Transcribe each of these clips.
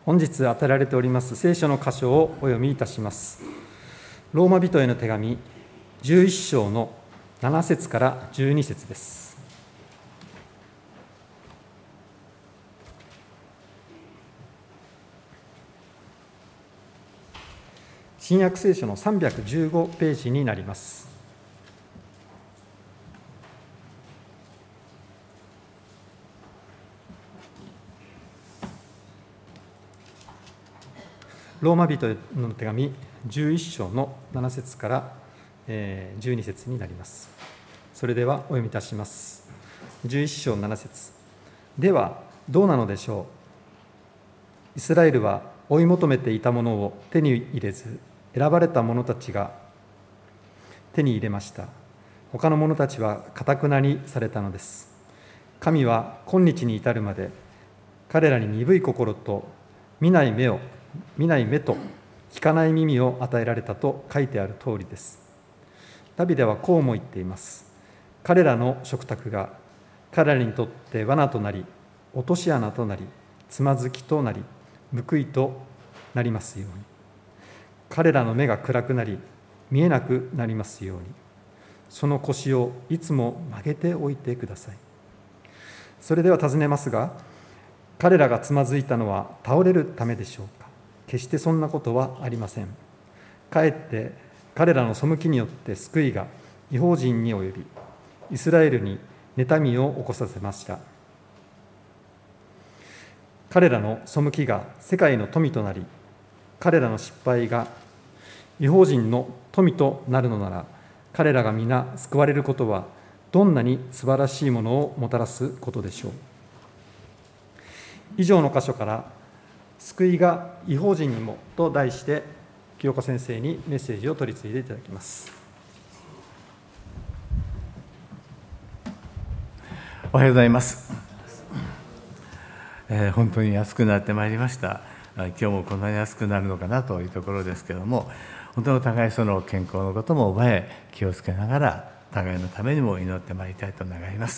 本日与えられております聖書の箇所をお読みいたします。ローマ人への手紙11章の7節から12節です。新約聖書の315ページになります。ローマ人への手紙11章の7節から12節になります。それではお読みいたします。11章7節。ではどうなのでしょう。イスラエルは追い求めていたものを手に入れず、選ばれた者たちが手に入れました。他の者たちは堅なにされたのです。神は今日に至るまで彼らに鈍い心と見ない目と聞かない耳を与えられたと書いてある通りです。ダビデはこうも言っています。彼らの食卓が彼らにとって罠となり、落とし穴となり、つまずきとなり、報いとなりますように。彼らの目が暗くなり、見えなくなりますように。その腰をいつも曲げておいてください。それでは尋ねますが、彼らがつまずいたのは倒れるためでしょうか。決してそんなことはありません。かえって彼らの背きによって救いが異邦人に及び、イスラエルに妬みを起こさせました。彼らの背きが世界の富となり、彼らの失敗が異邦人の富となるのなら、彼らが皆救われることはどんなに素晴らしいものをもたらすことでしょう。以上の箇所から救いが異邦人にもと題して清岡先生にメッセージを取り次いでいただきます。 おはようございます。本当に暑くなってまいりました。今日もこんなに暑くなるのかなというところですけれども、本当にお互いその健康のことも覚え気をつけながら互いのためにも祈ってまいりたいと願います。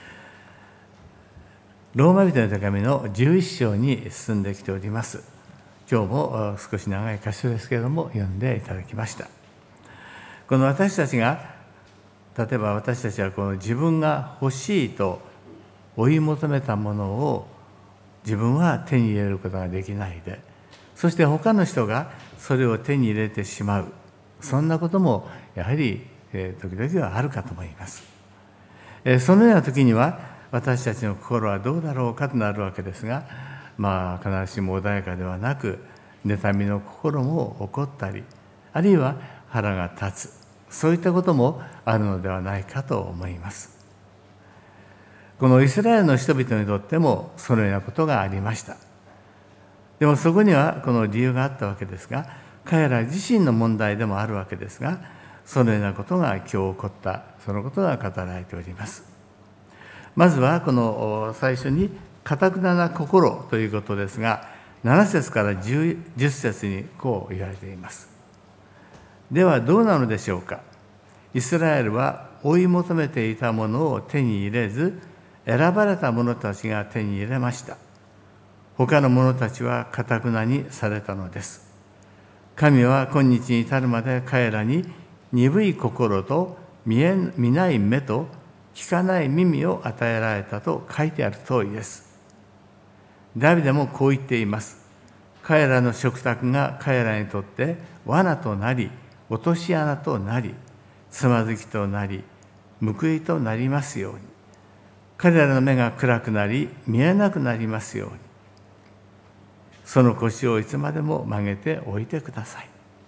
ローマ人の手紙の11章に進んできております。今日も少し長い箇所ですけれども読んでいただきました。この私たちが、例えば私たちはこの自分が欲しいと追い求めたものを自分は手に入れることができないで、そして他の人がそれを手に入れてしまう、そんなこともやはり時々はあるかと思います。そのような時には私たちの心はどうだろうかとなるわけですが、必ずしも穏やかではなく、妬みの心も起こったり、あるいは腹が立つ、そういったこともあるのではないかと思います。このイスラエルの人々にとってもそのようなことがありました。でもそこにはこの理由があったわけですが、彼ら自身の問題でもあるわけですが、そのようなことが今日起こった、そのことが語られております。まずはこの最初に堅くなな心ということですが、7節から 10節にこう言われています。ではどうなのでしょうか。イスラエルは追い求めていたものを手に入れず、選ばれた者たちが手に入れました。他の者たちは堅なにされたのです。神は今日に至るまで彼らに鈍い心と見ない目と聞かない耳を与えられたと書いてある通りです。ダビデもこう言っています。彼らの食卓が彼らにとって罠となり、落とし穴となり、つまずきとなり、報いとなりますように。彼らの目が暗くなり、見えなくなりますように。その腰をいつまでも曲げておいてください。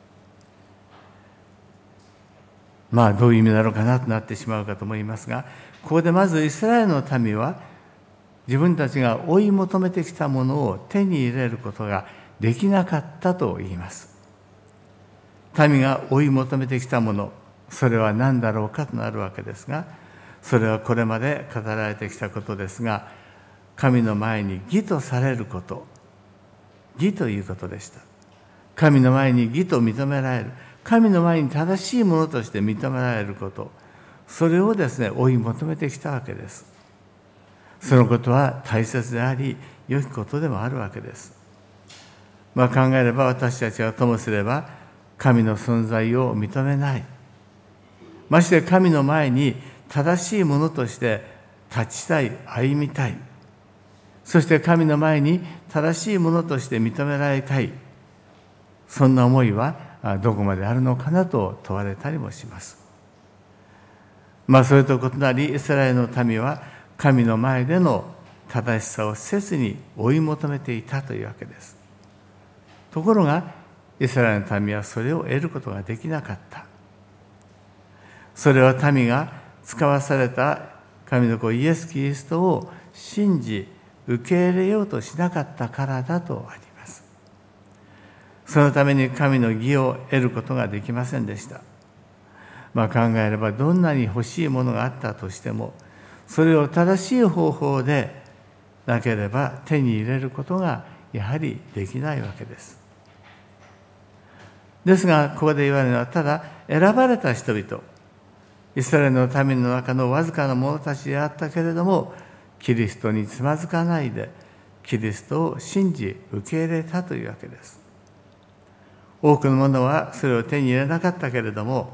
どういう意味なのかなとなってしまうかと思いますが、ここでまずイスラエルの民は自分たちが追い求めてきたものを手に入れることができなかったと言います。民が追い求めてきたもの、それは何だろうかとなるわけですが、それはこれまで語られてきたことですが、神の前に義とされること、義ということでした。神の前に義と認められる、神の前に正しいものとして認められること、それを追い求めてきたわけです。そのことは大切であり、良きことでもあるわけです。 考えれば私たちはともすれば神の存在を認めない。まして神の前に正しいものとして立ちたい、歩みたい。そして神の前に正しいものとして認められたい。そんな思いはどこまであるのかなと問われたりもします。それと異なり、イスラエルの民は神の前での正しさを切に追い求めていたというわけです。ところが、イスラエルの民はそれを得ることができなかった。それは民が使わされた神の子イエス・キリストを信じ、受け入れようとしなかったからだとあります。そのために神の義を得ることができませんでした。考えればどんなに欲しいものがあったとしても、それを正しい方法でなければ手に入れることがやはりできないわけです。ですが、ここで言われるのは、ただ選ばれた人々、イスラエルの民の中のわずかな者たちであったけれども、キリストにつまずかないで、キリストを信じ受け入れたというわけです。多くの者はそれを手に入れなかったけれども、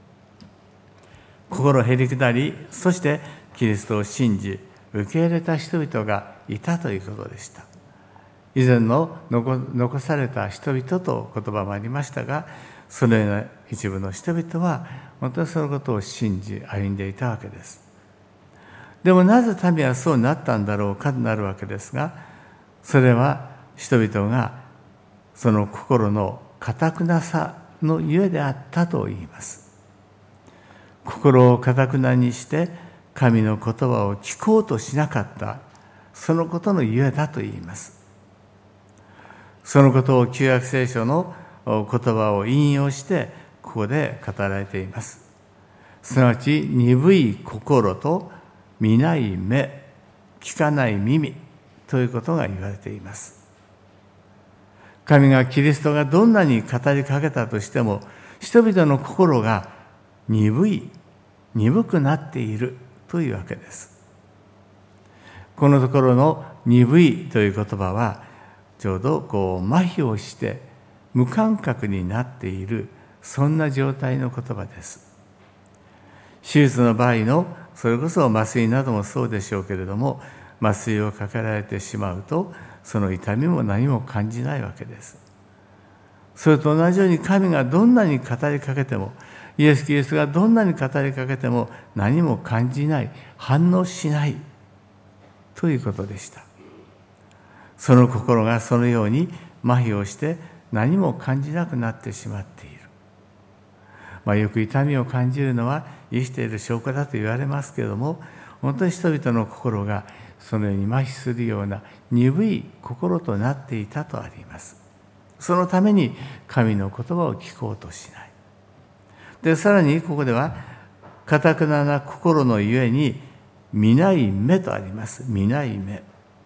心へりくだり、そしてキリストを信じ受け入れた人々がいたということでした。以前の残された人々と言葉もありましたが、そのような一部の人々は本当にそのことを信じ歩んでいたわけです。でもなぜ民はそうなったんだろうかとなるわけですが、それは人々がその心の堅なさのゆえであったと言います。心を堅なにして神の言葉を聞こうとしなかった、そのことのゆえだと言います。そのことを旧約聖書の言葉を引用してここで語られています。すなわち鈍い心と見ない目、聞かない耳ということが言われています。神がキリストがどんなに語りかけたとしても、人々の心が鈍くなっているというわけです。このところの鈍いという言葉は、ちょうど麻痺をして無感覚になっている、そんな状態の言葉です。手術の場合の、それこそ麻酔などもそうでしょうけれども、麻酔をかけられてしまうと、その痛みも何も感じないわけです。それと同じように、神がどんなに語りかけても、イエス・キリストがどんなに語りかけても何も感じない、反応しないということでした。その心がそのように麻痺をして何も感じなくなってしまっている。よく痛みを感じるのは生きている証拠だと言われますけれども、本当に人々の心がそのように麻痺するような鈍い心となっていたとあります。そのために神の言葉を聞こうとしない。で、さらにここでは、堅な心のゆえに見ない目とあります。見ない目。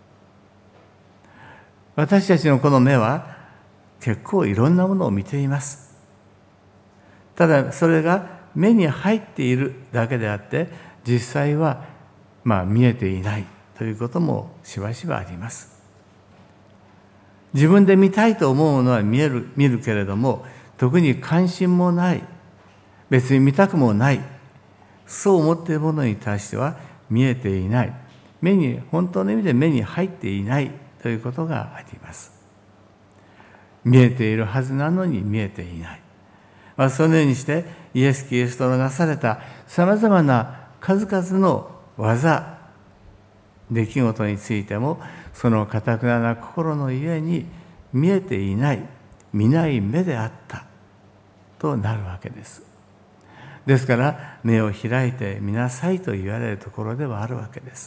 私たちのこの目は結構いろんなものを見ています。ただそれが目に入っているだけであって、実際は見えていないということもしばしばあります。自分で見たいと思うものは見るけれども、特に関心もない、別に見たくもない、そう思っているものに対しては見えていない、本当の意味で目に入っていないということがあります。見えているはずなのに見えていない。そのようにしてイエス・キリストのなされたさまざまな数々の技、出来事についても、その堅な心のゆえに見えていない、見ない目であったとなるわけです。ですから目を開いて見なさいと言われるところではあるわけです。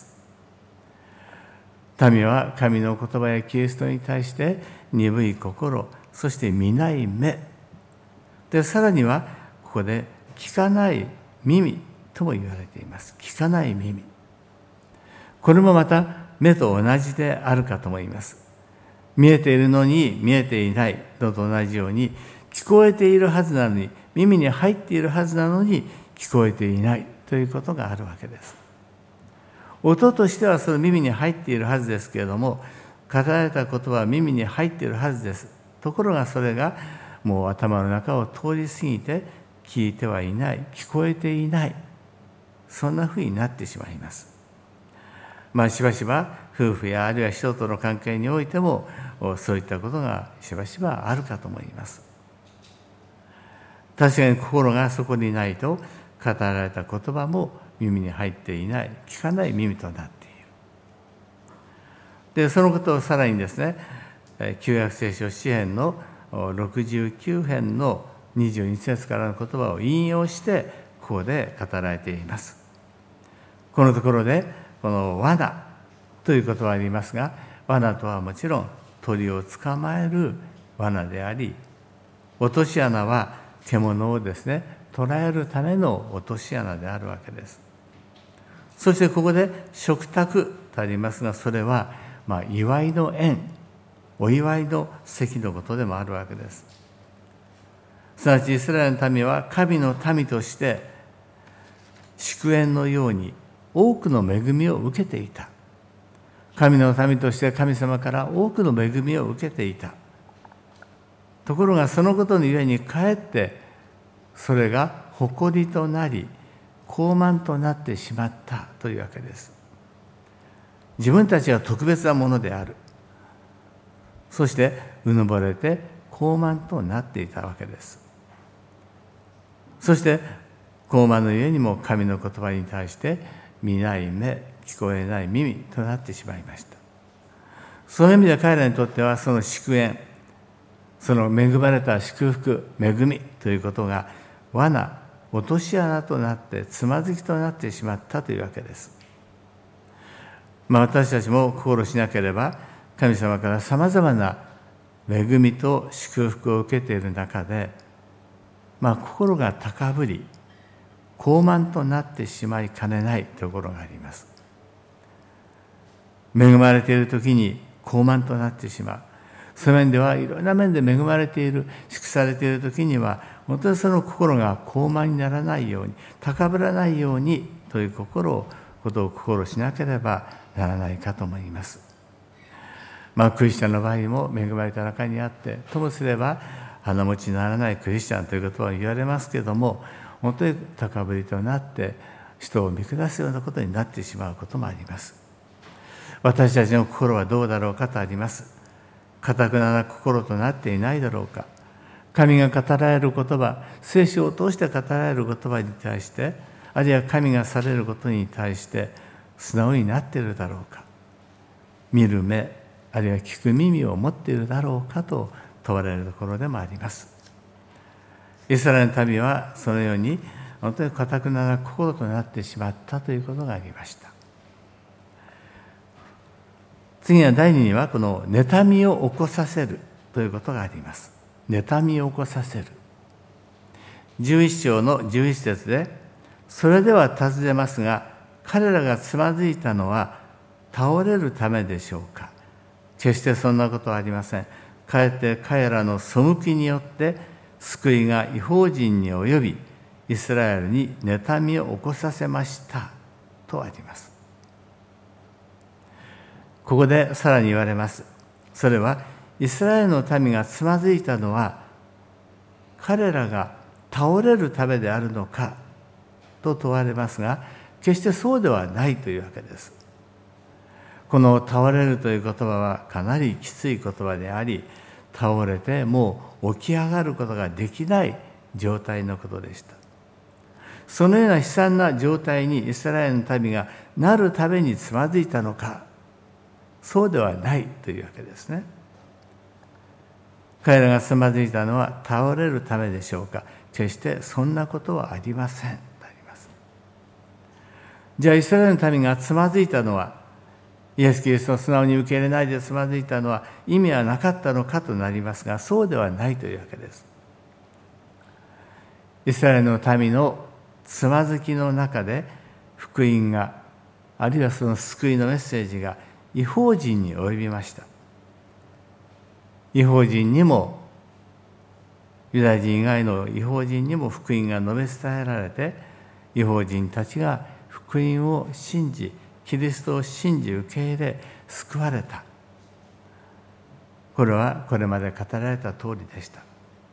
民は神の言葉やキリストに対して鈍い心、そして見ない目で、さらにはここで聞かない耳とも言われています。聞かない耳、これもまた目と同じであるかと思います。見えているのに見えていないのと同じように、聞こえているはずなのに、耳に入っているはずなのに聞こえていないということがあるわけです。音としてはその耳に入っているはずですけれども、語られた言葉は耳に入っているはずです。 ところがそれがもう頭の中を通り過ぎて聞いてはいない、聞こえていない、そんなふうになってしまいます。しばしば夫婦やあるいは人との関係においてもそういったことがしばしばあるかと思います。確かに心がそこにないと語られた言葉も耳に入っていない、聞かない耳となっている。で、そのことをさらにですね、旧約聖書詩編の69編の22節からの言葉を引用してここで語られています。このところでこの罠という言葉がありますが、罠とはもちろん鳥を捕まえる罠であり、落とし穴は獣をですね捕らえるための落とし穴であるわけです。そしてここで食卓とありますが、それは祝いの宴、お祝いの席のことでもあるわけです。すなわちイスラエルの民は神の民として祝宴のように多くの恵みを受けていた。神の民として神様から多くの恵みを受けていた。ところがそのことのゆえにかえってそれが誇りとなり傲慢となってしまったというわけです。自分たちは特別なものである。そしてうぬぼれて傲慢となっていたわけです。そして傲慢のゆえにも神の言葉に対して見ない目、聞こえない耳となってしまいました。その意味で彼らにとってはその祝宴、その恵まれた祝福、恵みということが罠、落とし穴となってつまずきとなってしまったというわけです。私たちも心しなければ神様からさまざまな恵みと祝福を受けている中で、心が高ぶり傲慢となってしまいかねないところがあります。恵まれている時に傲慢となってしまう。そういう面ではいろんな面で恵まれている、祝されている時には本当にその心が傲慢にならないように、高ぶらないようにということを心しなければならないかと思います。クリスチャンの場合も恵まれた中にあって、ともすれば鼻持ちにならないクリスチャンということは言われますけれども、本当に高ぶりとなって人を見下すようなことになってしまうこともあります。私たちの心はどうだろうかとあります。堅くなな心となっていないだろうか。神が語られる言葉、聖書を通して語られる言葉に対して、あるいは神がされることに対して素直になっているだろうか。見る目、あるいは聞く耳を持っているだろうかと問われるところでもあります。イスラエルの民はそのように本当に堅くなな心となってしまったということがありました。次は第2にはこの妬みを起こさせるということがあります。妬みを起こさせる。11章の11節で、それでは尋ねますが、彼らがつまずいたのは倒れるためでしょうか。決してそんなことはありません。かえって彼らの背きによって救いが異邦人に及び、イスラエルに妬みを起こさせましたとあります。ここでさらに言われます。それはイスラエルの民がつまずいたのは彼らが倒れるためであるのかと問われますが、決してそうではないというわけです。この倒れるという言葉はかなりきつい言葉であり、倒れてもう起き上がることができない状態のことでした。そのような悲惨な状態にイスラエルの民がなるためにつまずいたのか、そうではないというわけですね。彼らがつまずいたのは倒れるためでしょうか。決してそんなことはありませんとあります。じゃあイスラエルの民がつまずいたのは、イエス・キリストを素直に受け入れないでつまずいたのは意味はなかったのかとなりますが、そうではないというわけです。イスラエルの民のつまずきの中で福音が、あるいはその救いのメッセージが異邦人に及びました。異邦人にも、ユダヤ人以外の異邦人にも福音が述べ伝えられて、異邦人たちが福音を信じ、キリストを信じ受け入れ救われた。 これはこれまで語られた通りでした。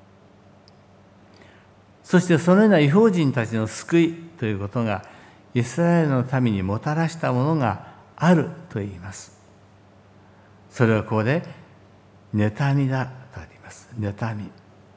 そしてそのような異邦人たちの救いということがイスラエルの民にもたらしたものがあると言います。それはここで妬みだとあります。妬み。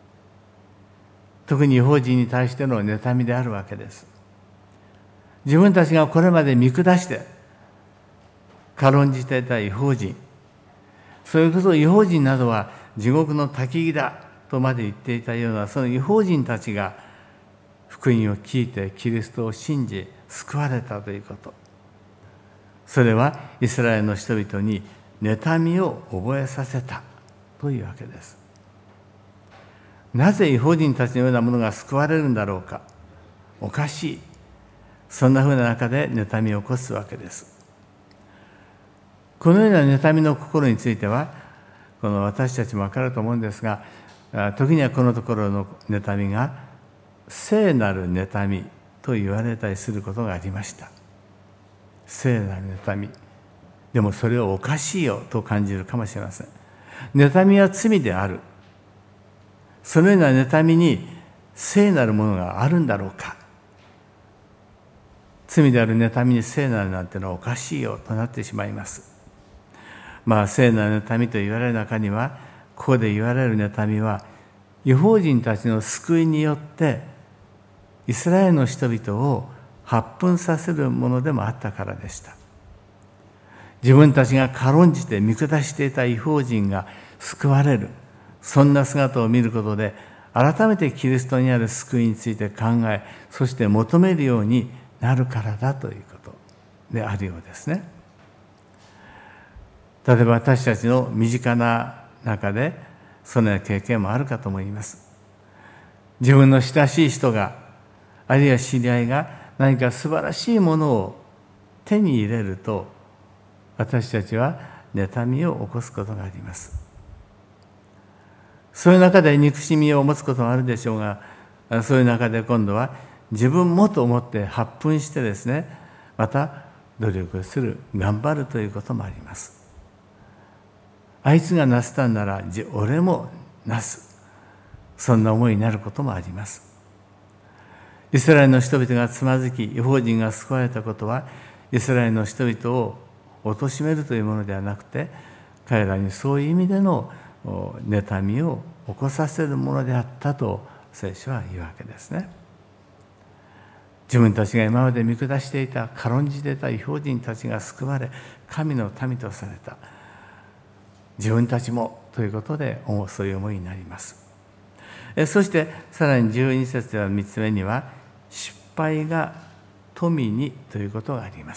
特に異邦人に対しての妬みであるわけです。自分たちがこれまで見下して軽んじていた異邦人、それこそ異邦人などは地獄の焚き木だとまで言っていたような、その異邦人たちが福音を聞いてキリストを信じ救われたということ、それはイスラエルの人々に妬みを覚えさせたというわけです。なぜ異邦人たちのようなものが救われるんだろうか。おかしい。そんなふうな中で妬みを起こすわけです。このような妬みの心については、この私たちも分かると思うんですが、時にはこのところの妬みが聖なる妬みと言われたりすることがありました。聖なる妬み。でもそれをおかしいよと感じるかもしれません。妬みは罪である。そのような妬みに聖なるものがあるんだろうか。罪である妬みに聖なるなんてのはおかしいよとなってしまいます。聖なる妬みと言われる中には、ここで言われる妬みは異邦人たちの救いによってイスラエルの人々を発奮させるものでもあったからでした。自分たちが軽んじて見下していた異邦人が救われる、そんな姿を見ることで改めてキリストにある救いについて考え、そして求めるようになるからだということであるようですね。例えば私たちの身近な中でそのような経験もあるかと思います。自分の親しい人が、あるいは知り合いが何か素晴らしいものを手に入れると、私たちは妬みを起こすことがあります。そういう中で憎しみを持つこともあるでしょうが、そういう中で今度は自分もと思って発奮してですね、また努力する、頑張るということもあります。あいつがなせたんなら俺もなす、そんな思いになることもあります。イスラエルの人々がつまずき、異邦人が救われたことはイスラエルの人々を貶めるというものではなくて、彼らにそういう意味での妬みを起こさせるものであったと聖書は言うわけですね。自分たちが今まで見下していた、軽んじていた異邦人たちが救われ、神の民とされた。自分たちもということでそういう思いになります。そしてさらに12節では3つ目には、失敗が富にということがあります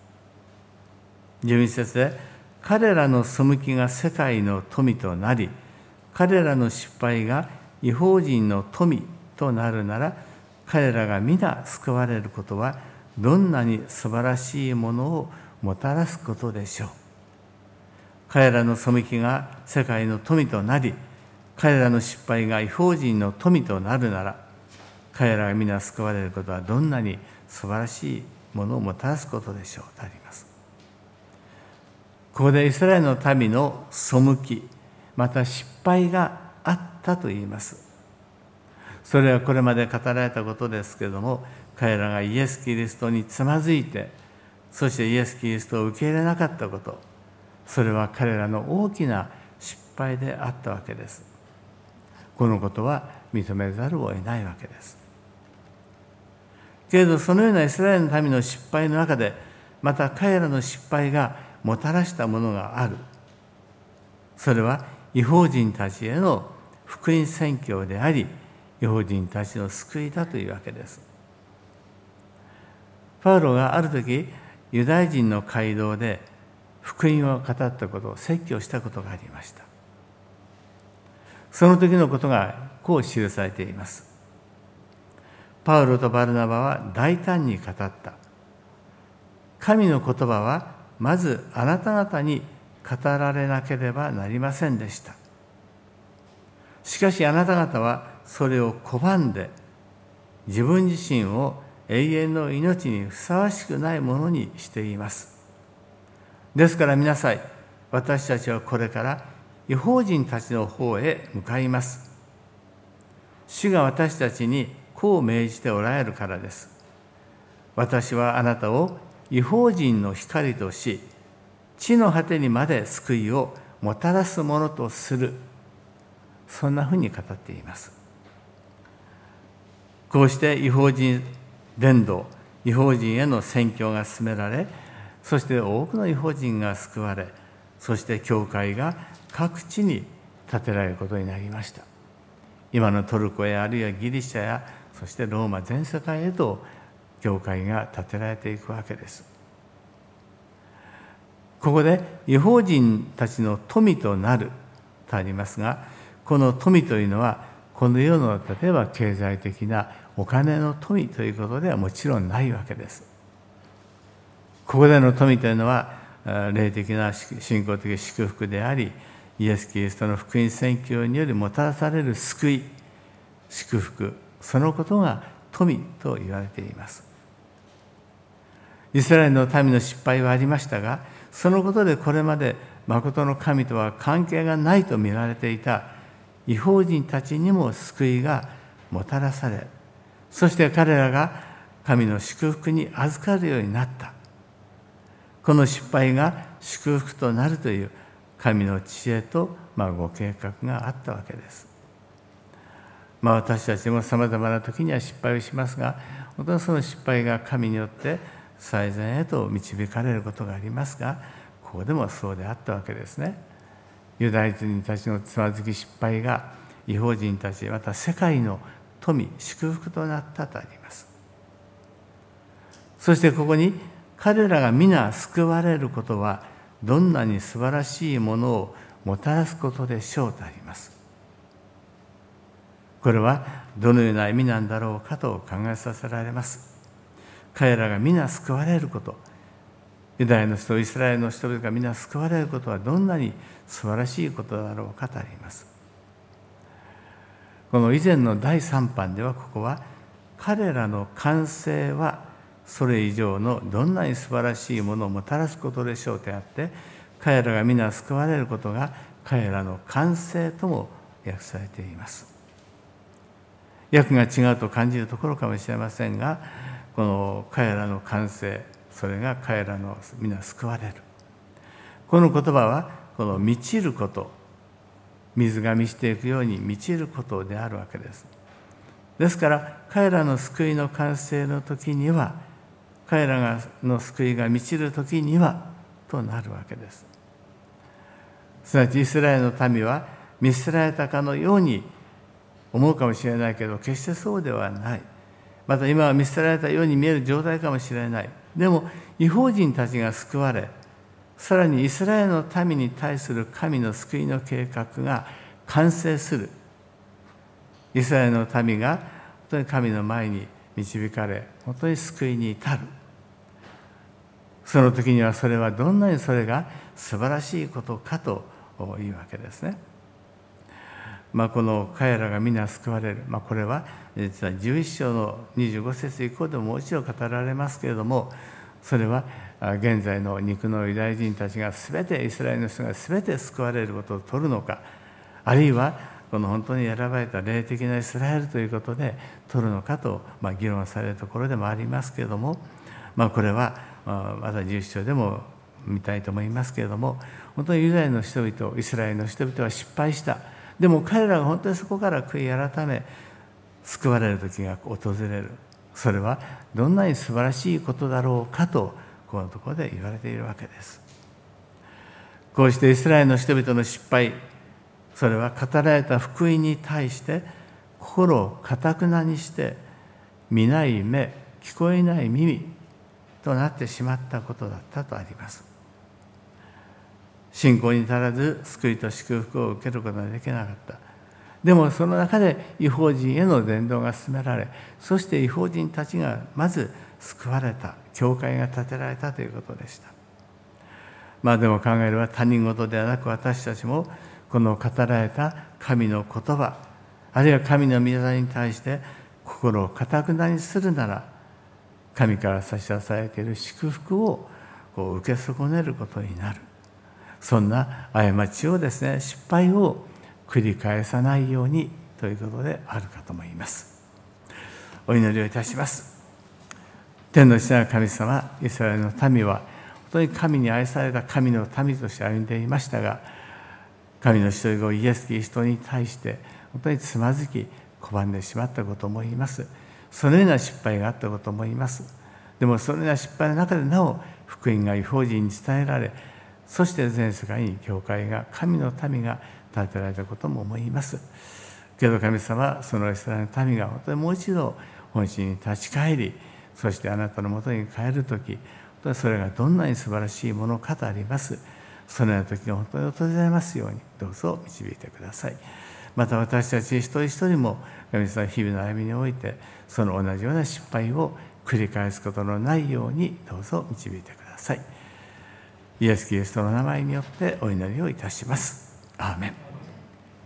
。12節で、彼らの背きが世界の富となり、彼らの失敗が異邦人の富となるなら、彼らが皆救われることはどんなに素晴らしいものをもたらすことでしょう。彼らの背きが世界の富となり、彼らの失敗が異邦人の富となるなら、彼らが皆救われることはどんなに素晴らしいものをもたらすことでしょうとあります。ここでイスラエルの民の背き、また失敗があったと言います。それはこれまで語られたことですけれども、彼らがイエス・キリストにつまずいて、そしてイエス・キリストを受け入れなかったこと、それは彼らの大きな失敗であったわけです。このことは認めざるを得ないわけです。けれどそのようなイスラエルの民の失敗の中で、また彼らの失敗がもたらしたものがある。それは異邦人たちへの福音宣教であり、異邦人たちの救いだというわけです。パウロがある時、ユダヤ人の街道で福音を語ったこと、説教したことがありました。その時のことがこう記されています。パウロとバルナバは大胆に語った。神の言葉はまずあなた方に語られなければなりませんでした。しかしあなた方はそれを拒んで、自分自身を永遠の命にふさわしくないものにしています。ですから見なさい、私たちはこれから異邦人たちの方へ向かいます。主が私たちにこう命じておられるからです。私はあなたを異邦人の光とし、地の果てにまで救いをもたらすものとする。そんなふうに語っています。こうして異邦人伝道、異邦人への宣教が進められ、そして多くの異邦人が救われ、そして教会が各地に建てられることになりました。今のトルコやあるいはギリシャや、そしてローマ全世界へと教会が建てられていくわけです。ここで異邦人たちの富となるとありますが、この富というのはこの世の例えば経済的なお金の富ということではもちろんないわけです。ここでの富というのは霊的な信仰的祝福であり、イエス・キリストの福音宣教によりもたらされる救い、祝福、そのことが富と言われています。イスラエルの民の失敗はありましたが、そのことでこれまで誠の神とは関係がないと見られていた異邦人たちにも救いがもたらされ、そして彼らが神の祝福に預かるようになった。この失敗が祝福となるという神の知恵とご計画があったわけです。私たちもさまざまな時には失敗をしますが、本当にその失敗が神によって最善へと導かれることがありますが、ここでもそうであったわけですね。ユダヤ人たちのつまずき失敗が異邦人たち、また世界の富、祝福となったとあります。そしてここに彼らが皆救われることはどんなに素晴らしいものをもたらすことでしょうとあります。これはどのような意味なんだろうかと考えさせられます。彼らが皆救われること、ユダヤの人、イスラエルの人々が皆救われることはどんなに素晴らしいことだろうかとあります。この以前の第3版では、ここは彼らの完成はそれ以上のどんなに素晴らしいものをもたらすことでしょうとあって、彼らが皆救われることが彼らの完成とも訳されています。訳が違うと感じるところかもしれませんが、この彼らの完成、それが彼らの皆救われる。この言葉はこの満ちること、水が満ちていくように満ちることであるわけです。ですから彼らの救いの完成の時には、彼らの救いが満ちる時にはとなるわけです。すなわちイスラエルの民は見捨てられたかのように思うかもしれないけど、決してそうではない。また今は見捨てられたように見える状態かもしれない。でも異邦人たちが救われ、さらにイスラエルの民に対する神の救いの計画が完成する。イスラエルの民が本当に神の前に導かれ、本当に救いに至る。その時にはそれはどんなにそれが素晴らしいことかというわけですね。この彼らが皆救われる、これは実は11章の25節以降でももう一度語られますけれども、それは現在の肉のユダヤ人たちが全て、イスラエルの人が全て救われることを取るのか、あるいはこの本当に選ばれた霊的なイスラエルということで取るのかと議論されるところでもありますけれども、これはまた11章でも見たいと思いますけれども、本当にユダヤの人々、イスラエルの人々は失敗した。でも彼らが本当にそこから悔い改め救われる時が訪れる。それはどんなに素晴らしいことだろうかと、このところで言われているわけです。こうしてイスラエルの人々の失敗、それは語られた福音に対して心を堅くなにして、見ない目、聞こえない耳となってしまったことだったとあります。信仰に足らず救いと祝福を受けることができなかった。でもその中で異邦人への伝道が進められ、そして異邦人たちがまず救われた、教会が建てられたということでした。でも考えれば他人事ではなく、私たちもこの語られた神の言葉、あるいは神の御業に対して心を堅くなにするなら、神から差し出されている祝福を受け損ねることになる。 そんな過ちをですね、失敗を繰り返さないようにということであるかと思います。お祈りをいたします。天の父なる神様、イスラエルの民は本当に神に愛された神の民として歩んでいましたが、神の一人子イエス・キリストに対して本当につまずき拒んでしまったことも言います。そのような失敗があったことも言います。でもそのような失敗の中でなお福音が異邦人に伝えられ、そして全世界に教会が、神の民が建てられたことも思います。けど神様、そのイスラエルの民が本当にもう一度本心に立ち返り、そしてあなたのもとに帰るとき、本当にそれがどんなに素晴らしいものかとあります。そのような時が本当に訪れますようにどうぞ導いてください。また私たち一人一人も神様、日々の歩みにおいてその同じような失敗を繰り返すことのないようにどうぞ導いてください。イエス・キリストの名前によってお祈りをいたします。アーメン。